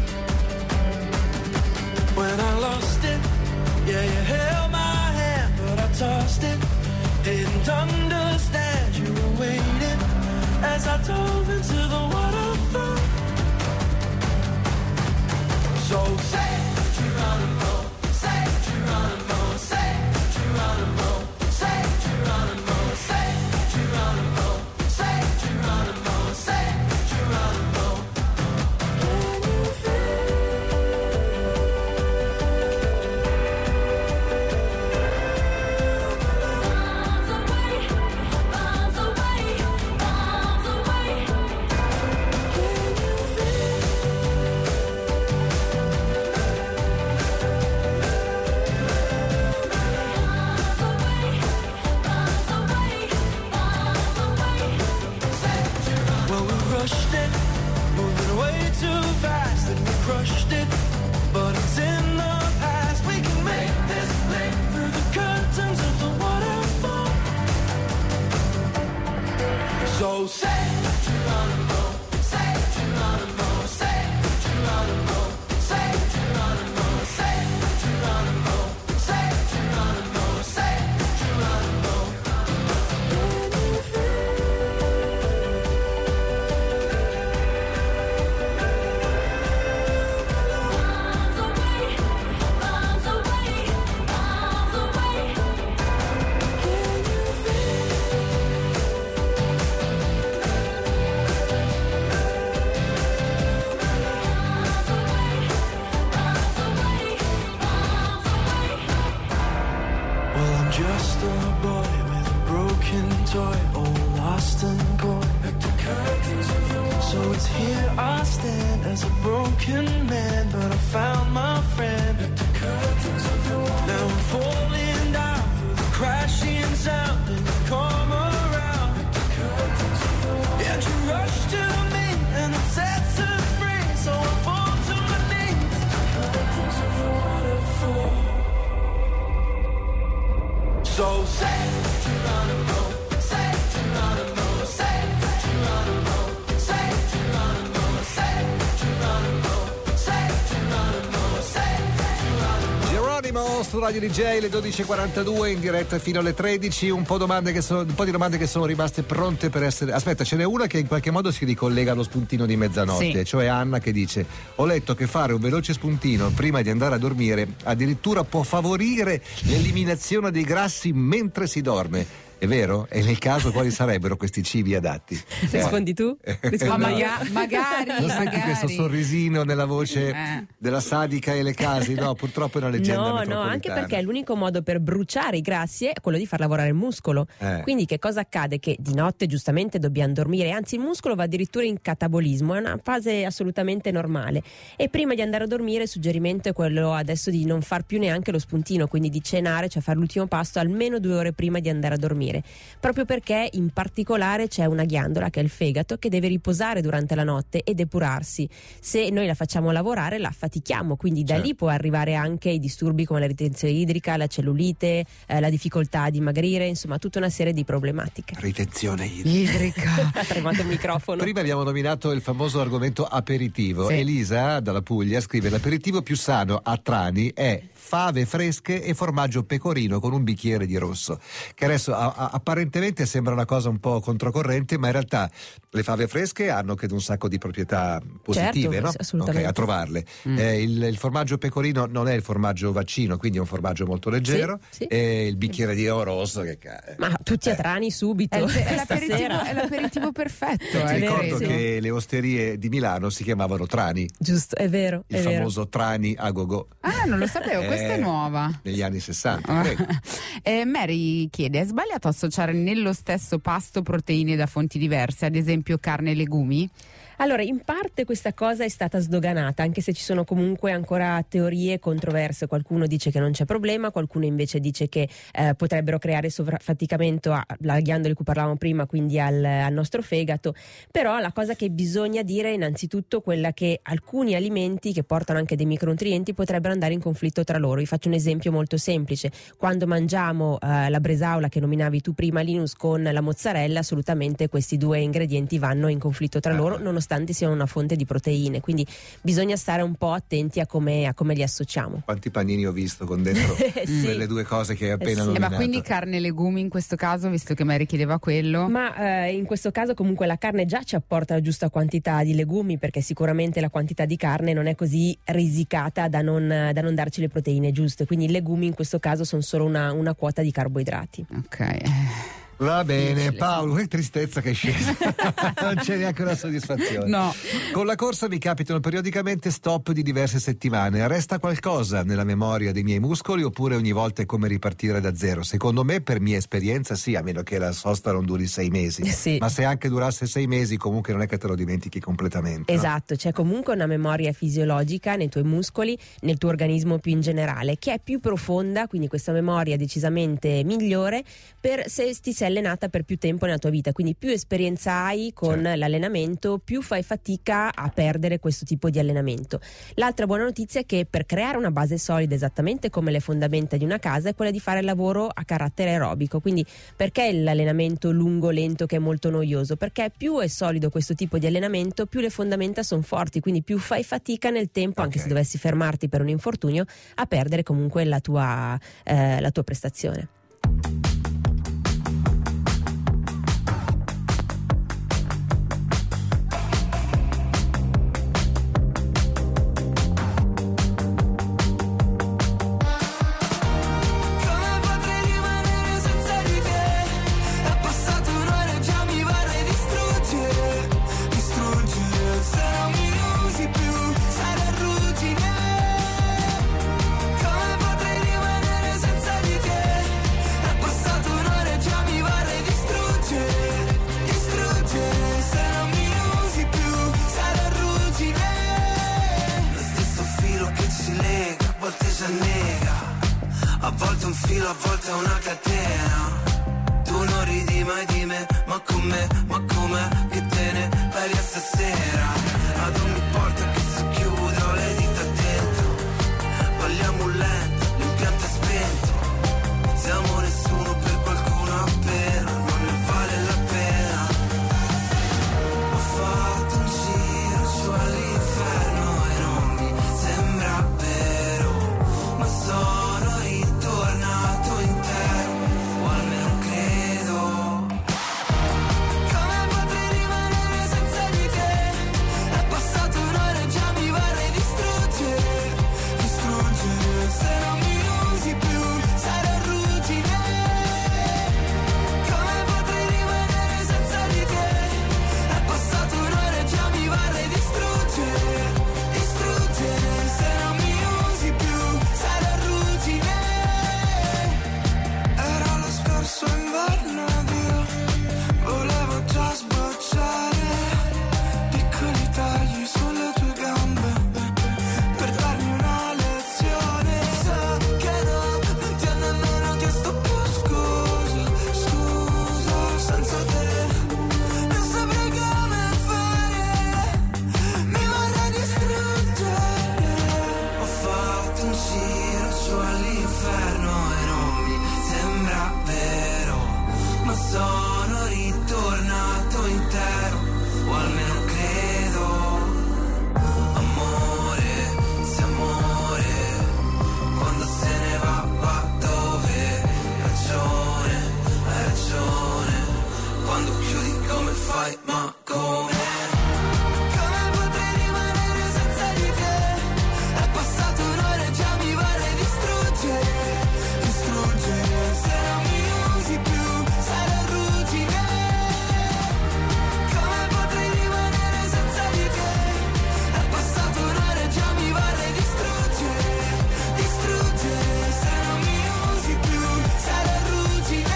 When I lost it, yeah, you held my hand, but I tossed it. Didn't understand you were waiting as I dove into the waterfall. So say Geronimo, say Geronimo, say Geronimo, say Geronimo, say Well, I'm just a boy with a broken toy, all lost and gone. Like the curtains of your wall. So it's here I stand as a broken man, but I found my friend. Like the curtains of your wall. Now I'm falling down through the crashing sound, and you come around. Like the curtains of your wall. And you rush to me, and it sets us free. So I fall to my knees. Like the curtains of your waterfall. So say Geronimo, say Geronimo, say Geronimo, say Geronimo, say Geronimo, say Geronimo, say Geronimo. Geronimo su Radio D J, le dodici e quarantadue in diretta fino alle tredici. Un po' domande che sono, un po' di domande che sono rimaste pronte per essere. Aspetta, ce n'è una che in qualche modo si ricollega allo spuntino di mezzanotte, sì. Cioè Anna che dice: ho letto che fare un veloce spuntino prima di andare a dormire addirittura può favorire l'eliminazione dei grassi mentre si dorme. È vero? E nel caso quali sarebbero questi cibi adatti? Rispondi tu? Ma maga- magari, Non senti magari. questo sorrisino nella voce Eh. della sadica e le casi? No, purtroppo è una leggenda No, no, metropolitana. anche perché l'unico modo per bruciare i grassi è quello di far lavorare il muscolo. Eh. Quindi che cosa accade? Che di notte giustamente dobbiamo dormire, anzi il muscolo va addirittura in catabolismo, è una fase assolutamente normale. E prima di andare a dormire il suggerimento è quello adesso di non far più neanche lo spuntino, quindi di cenare, cioè fare l'ultimo pasto almeno due ore prima di andare a dormire. Proprio perché in particolare c'è una ghiandola che è il fegato che deve riposare durante la notte e depurarsi. Se noi la facciamo lavorare la affatichiamo, quindi da Certo. lì può arrivare anche i disturbi come la ritenzione idrica, la cellulite, eh, la difficoltà a dimagrire, insomma tutta una serie di problematiche. Ritenzione idrica. Idrica. Ha tremato il microfono. Prima abbiamo nominato il famoso argomento aperitivo. Sì. Elisa dalla Puglia scrive: l'aperitivo più sano a Trani è fave fresche e formaggio pecorino con un bicchiere di rosso, che adesso a- a- apparentemente sembra una cosa un po' controcorrente, ma in realtà le fave fresche hanno credo un sacco di proprietà positive, Certo, no? assolutamente. Ok, a trovarle. Mm. Eh, il, il formaggio pecorino non è il formaggio vaccino, quindi è un formaggio molto leggero, Sì, sì. e il bicchiere di rosso che ca- Ma tutti a Eh. Trani subito. È, il- è l'aperitivo, Stasera. è l'aperitivo perfetto. Ti eh, ricordo credo. che le osterie di Milano si chiamavano Trani, Giusto, è vero, il è vero. famoso Trani a go-go. Ah, non lo sapevo, questa Eh, è nuova. Negli anni sessanta, prego. Eh, Mary chiede: è sbagliato associare nello stesso pasto proteine da fonti diverse, ad esempio carne e legumi? Allora, in parte questa cosa è stata sdoganata, anche se ci sono comunque ancora teorie controverse. Qualcuno dice che non c'è problema, qualcuno invece dice che eh, potrebbero creare sovraffaticamento alla ghiandola di cui parlavamo prima, quindi al, al nostro fegato. Però la cosa che bisogna dire è innanzitutto quella che alcuni alimenti che portano anche dei micronutrienti potrebbero andare in conflitto tra loro. Vi faccio un esempio molto semplice: quando mangiamo eh, la bresaola che nominavi tu prima, Linus, con la mozzarella, assolutamente questi due ingredienti vanno in conflitto tra loro, nonostante siano una fonte di proteine, quindi bisogna stare un po' attenti a come, a come li associamo. Quanti panini ho visto con dentro Sì. quelle due cose che hai appena Eh sì. Eh, nominato. ma quindi carne e legumi in questo caso, visto che Mary chiedeva quello? Ma eh, in questo caso comunque la carne già ci apporta la giusta quantità di legumi, perché sicuramente la quantità di carne non è così risicata da non, da non darci le proteine giuste, quindi i legumi in questo caso sono solo una, una quota di carboidrati. Ok. Va bene, Difficile, Paolo, che tristezza che è scesa. Non c'è neanche una soddisfazione. No. Con la corsa mi capitano periodicamente stop di diverse settimane. Resta qualcosa nella memoria dei miei muscoli oppure ogni volta è come ripartire da zero? Secondo me, per mia esperienza, sì, a meno che la sosta non duri sei mesi. Sì. Ma se anche durasse sei mesi, comunque non è che te lo dimentichi completamente. no? Esatto, c'è comunque una memoria fisiologica nei tuoi muscoli, nel tuo organismo più in generale, che è più profonda, quindi questa memoria è decisamente migliore per se ti sei allenata per più tempo nella tua vita, quindi più esperienza hai con Certo. l'allenamento, più fai fatica a perdere questo tipo di allenamento. L'altra buona notizia è che per creare una base solida, esattamente come le fondamenta di una casa, è quella di fare il lavoro a carattere aerobico. Quindi perché l'allenamento lungo, lento, che è molto noioso? Perché più è solido questo tipo di allenamento, più le fondamenta sono forti, quindi più fai fatica nel tempo, anche Ok. se dovessi fermarti per un infortunio, a perdere comunque la tua, eh, la tua prestazione. Come potrei rimanere senza di te? È passato un'ora e già mi vorrei distruggere, distruggere. Se non mi usi più, sarei ruggine. Come potrei rimanere senza di te? un filo, a volte è una catena. Tu non ridi mai di me, ma con me, ma com'è che te ne vai via stasera? Ad ogni porta che si chiude ho le dita dentro. Balliamo lento, l'impianto è spento. Siamo nessuno per qualcuno appena, non ne vale la pena. Ho fatto un giro su all'inferno e non mi sembra vero, ma sono ritornato intero, o almeno credo. Come potrei rimanere senza di te? È passato un'ora e già mi vorrei distruggere, distruggere. Se non mi usi più sarò ruggine. Come potrei rimanere senza di te? È passato un'ora e già mi vorrei distruggere, distruggere. Se non mi usi più sarò ruggine. Era lo scorso inverno ed io volevo già sbocciare piccoli tagli sulle tue gambe per darmi una lezione. So che no, non ti ho nemmeno chiesto più scusa, scusa. Senza te non saprei come fare, mi vorrei distruggere. Ho fatto un giro su all'inferno e non mi sembra vero, ma sono ritornato intero, o almeno credo. Amore, se amore, quando se ne va, va dove? Ragione, hai ragione, quando chiudi come fai, ma come? Come potrei rimanere senza di te? È passato un'ora e già mi vorrei distruggere, distruggere. Se non mi usi più sarò ruggine. Come potrei rimanere senza di te? È passato un'ora e già mi vorrei distruggere, distruggere. Se non mi usi più sarò ruggine.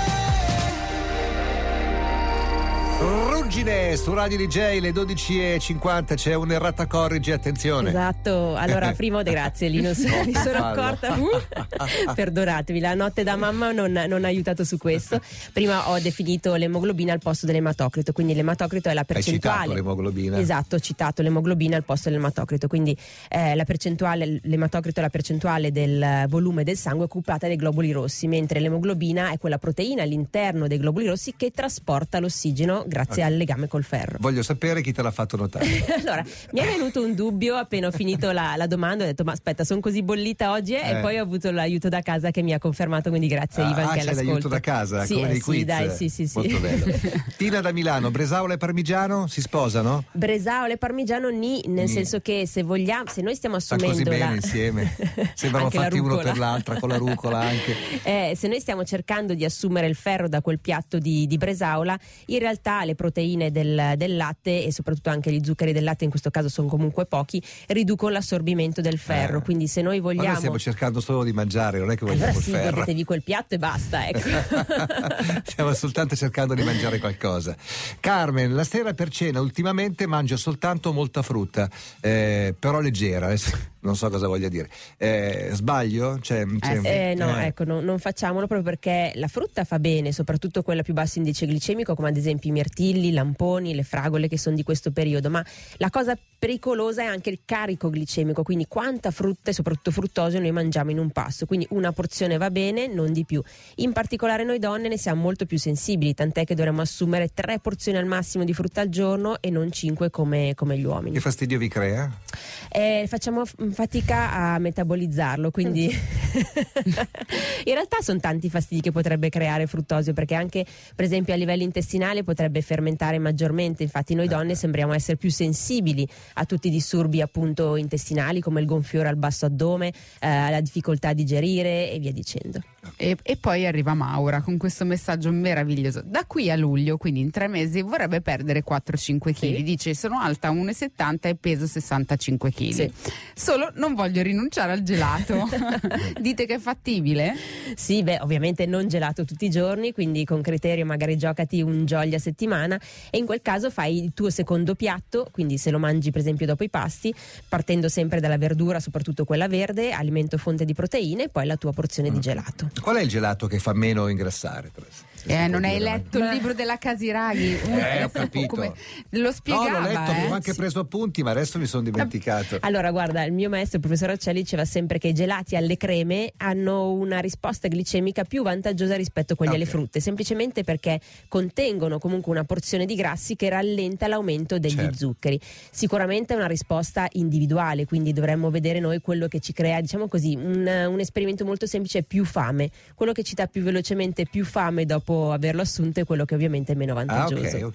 Ruggine su Radio D J, le dodici e cinquanta, c'è un errata corrige, attenzione. Esatto, allora primo grazie Linus, mi sono fallo. accorta, uh, perdonatemi, la notte da mamma non, non ha aiutato su questo. Prima ho definito l'emoglobina al posto dell'ematocrito, quindi l'ematocrito è la Hai percentuale. citato l'emoglobina. Esatto, ho citato l'emoglobina al posto dell'ematocrito, quindi eh, la percentuale, l'ematocrito è la percentuale del volume del sangue occupata dai globuli rossi, mentre l'emoglobina è quella proteina all'interno dei globuli rossi che trasporta l'ossigeno grazie al legame col ferro. Voglio sapere chi te l'ha fatto notare. Allora, mi è venuto un dubbio appena ho finito la, la domanda, ho detto ma aspetta, sono così bollita oggi eh? Eh. E poi ho avuto l'aiuto da casa che mi ha confermato, quindi grazie Ah, Ivan che c'è all'ascolto. l'aiuto da casa, Sì, come eh, nei sì, quiz. dai, sì, sì, sì. Molto bello. Tina da Milano, Bresaola e Parmigiano si sposano? Bresaola e parmigiano ni, nel Ni. senso che se vogliamo, se noi stiamo Sta assumendo così bene la... insieme. Sembrano Anche la fatti uno rucola. per l'altra, con la rucola anche. Eh, se noi stiamo cercando di assumere il ferro da quel piatto di, di Bresaola, in realtà le proteine del, del latte e soprattutto anche gli zuccheri del latte, in questo caso sono comunque pochi, riducono l'assorbimento del ferro. Eh. Quindi se noi Ma vogliamo... noi stiamo cercando solo di mangiare, non è che vogliamo Allora il sì, ferro. godetevi quel piatto e basta, ecco. Stiamo soltanto cercando di mangiare qualcosa. Carmen, la sera per cena ultimamente mangio soltanto molta frutta, eh, però leggera, adesso non so cosa voglia dire. Eh, sbaglio? C'è, c'è- Eh, no, eh. ecco, no, non facciamolo proprio perché la frutta fa bene, soprattutto quella più bassa indice glicemico, come ad esempio i mirtilli, i lamponi, le fragole che sono di questo periodo, ma la cosa pericolosa è anche il carico glicemico, quindi quanta frutta e soprattutto fruttosio noi mangiamo in un pasto, quindi una porzione va bene, non di più. In particolare noi donne ne siamo molto più sensibili, tant'è che dovremmo assumere tre porzioni al massimo di frutta al giorno e non cinque come, come gli uomini. Che fastidio vi crea? Eh, facciamo f- fatica a metabolizzarlo, quindi in realtà sono tanti fastidi che potrebbe creare fruttosio, perché anche per esempio a livello intestinale potrebbe fermentare maggiormente, infatti noi donne sembriamo essere più sensibili a tutti i disturbi appunto intestinali come il gonfiore al basso addome, eh, la difficoltà a digerire e via dicendo. E, e poi arriva Maura con questo messaggio meraviglioso. Da qui a luglio, quindi in tre mesi, vorrebbe perdere quattro cinque chili. Sì. Dice: sono alta uno e settanta e peso sessantacinque chili. Sì. Solo non voglio rinunciare al gelato. Dite che è fattibile? Sì, beh, ovviamente non gelato tutti i giorni, quindi con criterio magari giocati un jolly a settimana, e in quel caso fai il tuo secondo piatto, quindi se lo mangi per esempio dopo i pasti, partendo sempre dalla verdura, soprattutto quella verde, alimento fonte di proteine, e poi la tua porzione Mm. di gelato. Qual è il gelato che fa meno ingrassare? Teresa? Se si Eh, può non hai dire, letto Ma- il libro della Casiraghi? Eh, ho capito. Come lo No, spiegava, l'ho letto, eh? avevo anche preso appunti, ma adesso mi sono dimenticato. Allora, guarda, il mio maestro, il professor Arcelli, diceva sempre che i gelati alle creme hanno una risposta glicemica più vantaggiosa rispetto a quelli Ok. alle frutte, semplicemente perché contengono comunque una porzione di grassi che rallenta l'aumento degli Certo. zuccheri. Sicuramente è una risposta individuale, quindi dovremmo vedere noi quello che ci crea, diciamo così, un, un esperimento molto semplice è più fame. Quello che ci dà più velocemente più fame dopo averlo assunto è quello che ovviamente è meno Ah, vantaggioso. ok,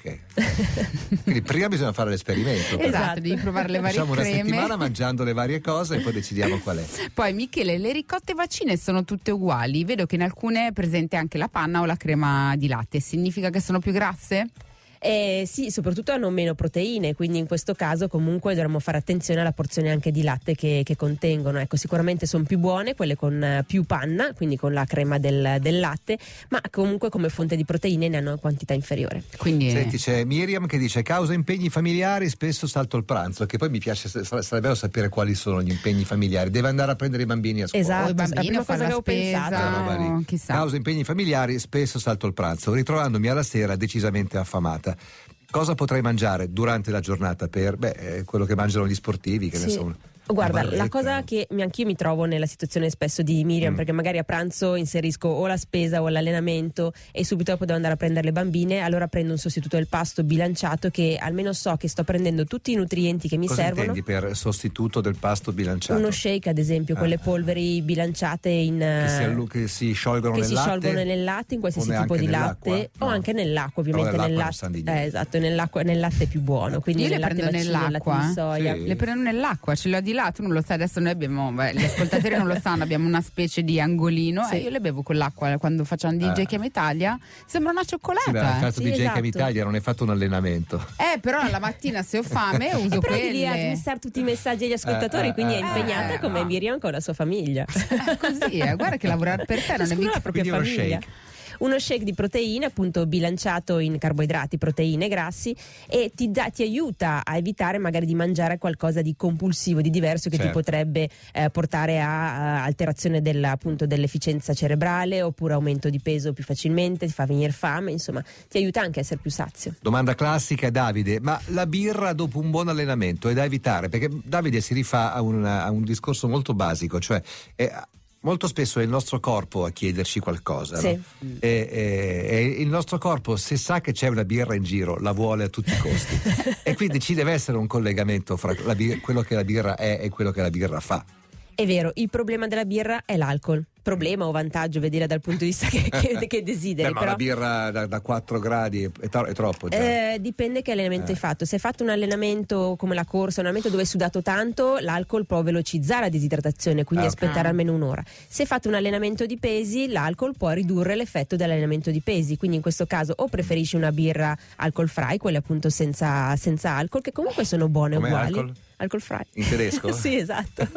ok. Quindi prima bisogna fare l'esperimento. Esatto, Esatto. devi provare le varie Facciamo una creme. settimana mangiando le varie cose e poi decidiamo qual è. Poi Michele, le ricotte vaccine sono tutte uguali? Vedo che in alcune è presente anche la panna o la crema di latte. Significa che sono più grasse? Eh, sì, soprattutto hanno meno proteine, quindi in questo caso comunque dovremmo fare attenzione alla porzione anche di latte che, che contengono. Ecco, sicuramente sono più buone quelle con eh, più panna, quindi con la crema del, del latte, ma comunque come fonte di proteine ne hanno una quantità inferiore. Quindi Senti, c'è Miriam che dice: causa impegni familiari, spesso salto il pranzo. Che poi mi piace, sarebbe bello sapere quali sono gli impegni familiari. Deve andare a prendere i bambini a scuola. Esatto, o i la bambini prima a fare cosa la che avevo spesa, pensato. Quella roba lì. o chissà. Causa impegni familiari, spesso salto il pranzo, ritrovandomi alla sera decisamente affamata. Cosa potrei mangiare durante la giornata per beh, eh, quello che mangiano gli sportivi, che ne Sì. so, una Guarda, barretta. la cosa che mi- anch'io mi trovo nella situazione spesso di Miriam, Mm. perché magari a pranzo inserisco o la spesa o l'allenamento e subito dopo devo andare a prendere le bambine, allora prendo un sostituto del pasto bilanciato che almeno so che sto prendendo tutti i nutrienti che mi Cosa servono. intendi per sostituto del pasto bilanciato? Uno shake, ad esempio, Ah. quelle polveri bilanciate in che, si eh, allu- che si sciolgono che nel si latte? sciolgono nel latte, in qualsiasi O tipo neanche di nell'acqua? latte, o No. anche nell'acqua, Però ovviamente nell'acqua nel non sa di latte. niente. Eh, esatto, nell'acqua, nel latte è più buono, quindi Io le nel latte prendo vaccino, nel latte nell'acqua, di soia. Sì. Le prendo nell'acqua, ce le ho di là, tu non lo sai, adesso noi abbiamo, beh, gli ascoltatori non lo sanno, abbiamo una specie di angolino Sì. e io le bevo con l'acqua quando facciamo D J Ah. Chiama Italia, sembra una cioccolata. Sì, beh, hai fatto Sì, D J esatto. Cam Italia, non hai fatto un allenamento. Eh, però la mattina se ho fame uso Però devi quelle. smissare tutti i messaggi agli ascoltatori, Eh, eh, quindi è eh, impegnata eh, come no. Miriam con la sua famiglia. Così, eh, guarda che lavorare per te non è Ciascuno mica la propria Quindi uno famiglia. shake. Uno shake di proteine, appunto bilanciato in carboidrati, proteine e grassi, e ti, dà, ti aiuta a evitare magari di mangiare qualcosa di compulsivo, di diverso, che Certo. ti potrebbe eh, portare a, a alterazione della, appunto, dell'efficienza cerebrale, oppure aumento di peso più facilmente, ti fa venire fame, insomma ti aiuta anche a essere più sazio. Domanda classica, Davide: ma la birra dopo un buon allenamento è da evitare? Perché Davide si rifà a, una- a un discorso molto basico, cioè è, molto spesso è il nostro corpo a chiederci qualcosa, Sì. no? e, e- e il nostro corpo, se sa che c'è una birra in giro, la vuole a tutti i costi e quindi ci deve essere un collegamento fra la bir- quello che la birra è e quello che la birra fa. È vero, il problema della birra è l'alcol. Problema o vantaggio, vedere dal punto di vista che, che, che desideri. Beh, ma però, la birra da, da quattro gradi è, è tro- è troppo già. Eh, dipende che allenamento Eh. hai fatto. Se hai fatto un allenamento come la corsa, un allenamento dove hai sudato tanto, l'alcol può velocizzare la disidratazione, quindi Ah, ok. aspettare almeno un'ora. Se hai fatto un allenamento di pesi, l'alcol può ridurre l'effetto dell'allenamento di pesi, quindi in questo caso o preferisci una birra alcol free, quelle appunto senza, senza alcol, che comunque sono buone Com'è uguali. alcol? Alcol free. In tedesco? Sì, esatto.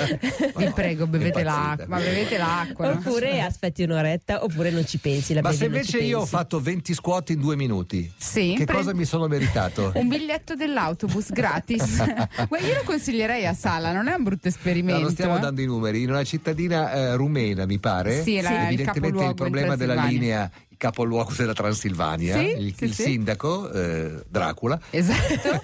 Vi prego, bevete Impazzita. l'acqua, ma bevete l'acqua. no? Oppure aspetti un'oretta, oppure non ci pensi. La Ma bevi se e non ci invece io ho pensi. fatto venti squat in due minuti, Sì, che pre- cosa mi sono meritato? Un biglietto dell'autobus gratis. Guarda, io lo consiglierei a Sala, non è un brutto No, esperimento. non stiamo eh. dando i numeri, in una cittadina eh, rumena mi pare. Sì, la- il evidentemente capoluogo il problema in della Transilvania. linea, il capoluogo della Transilvania, Sì, il, sì, il sì. sindaco eh, Dracula Esatto.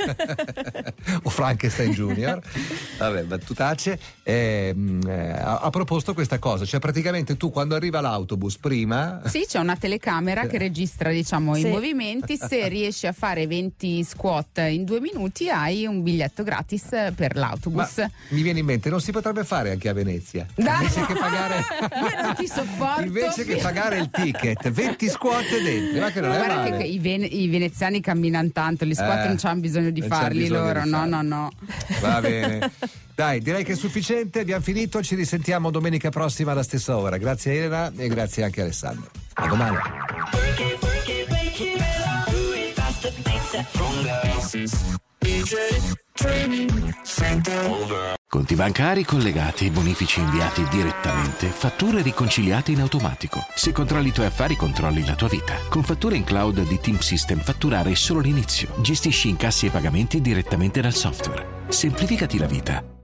o Frankenstein Junior, vabbè, battutacce, eh, mh, eh, ha, ha proposto questa cosa, cioè praticamente tu quando arriva l'autobus prima Sì, c'è una telecamera che registra, diciamo, Sì. i movimenti. Se riesci a fare venti squat in due minuti hai un biglietto gratis per ma l'autobus. mi viene in mente, non si potrebbe fare anche a Venezia? Dai. Invece che pagare Io non ti sopporto. invece che pagare il ticket, venti squat dentro, ma che non è Guarda male. che i, vene- i veneziani camminano tanto, gli squat Eh, non c'hanno bisogno di non c'hanno farli bisogno loro, di no, farli. no, no. Va bene. Dai, direi che è sufficiente, abbiamo finito, ci risentiamo domenica prossima alla stessa ora. Grazie Elena e grazie anche a Alessandro. A domani. Conti bancari collegati, bonifici inviati direttamente, fatture riconciliate in automatico. Se controlli i tuoi affari, controlli la tua vita. Con fatture in cloud di Team System fatturare è solo l'inizio. Gestisci incassi e pagamenti direttamente dal software. Semplificati la vita.